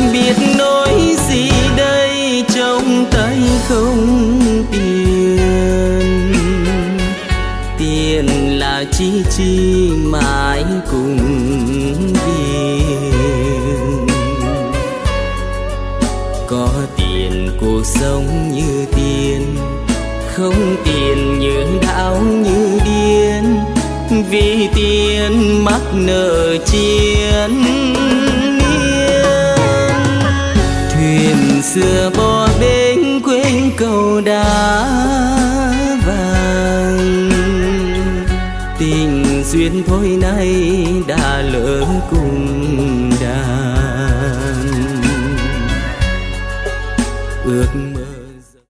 biết nói gì đây, trong tay không tiền. Tiền là chi mãi cùng điên. Có tiền cuộc sống như tiền, không tiền như đau như điên. Vì tiền mắc nợ chiến miên. Thuyền xưa bỏ bến quên cầu đá vàng. Tình duyên thôi nay đã lỡ cùng đàn. Ước